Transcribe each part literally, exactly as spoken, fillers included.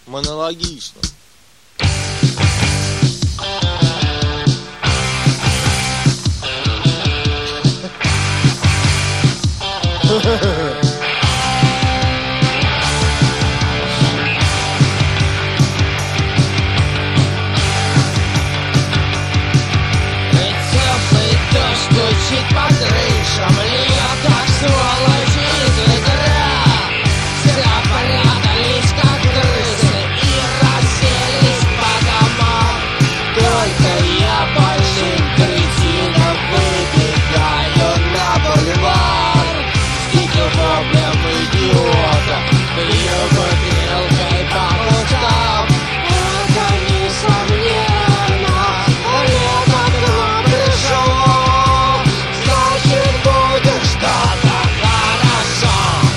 монологично. Теплый дождь стучит по крышам, льет как сволочь из ведра. Все прятались как крысы и расселись по домам. Только я больным кретином выбегаю на бульвар. С диким воплем идиота бью бутылкой по кустам. Это несомненно лето к нам пришло. Значит, будет что-то хорошо.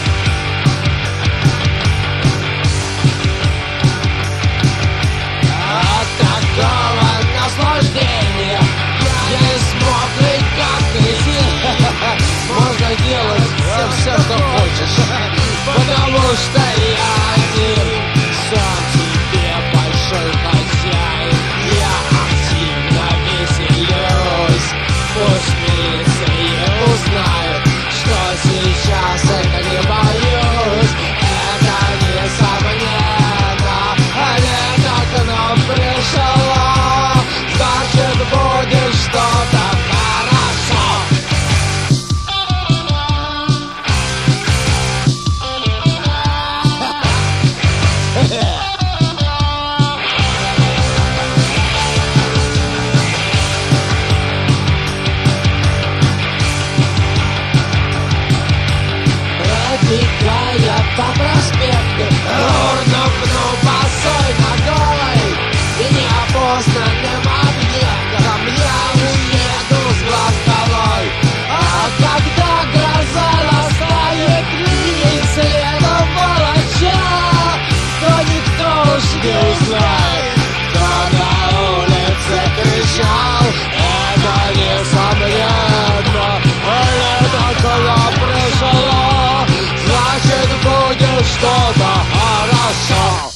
От такого наслаждения я не смог никак прийти. Можно делать все, все, что хочешь, потому что я один сам себе большой хозяин. Я активно веселюсь. Пусть милиция узнает, что сейчас это не боюсь. Это несомненно лето к нам пришло. Значит, будет что-то хорошо. Пробегая по проспекту, урнув, ну, босой ногой и неопознанным объектом я уеду с глаз долой. А когда гроза растает и следом волоча, то никто уж не узнает, кто на улице кричал. Это несомненно лето к нам пришло. Значит, будет что-то хорошо.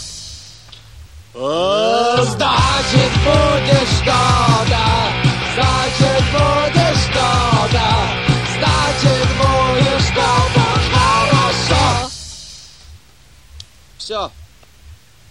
О, значит, будет что-то. Значит, будет что-то. Значит, будет что-то хорошо. Все.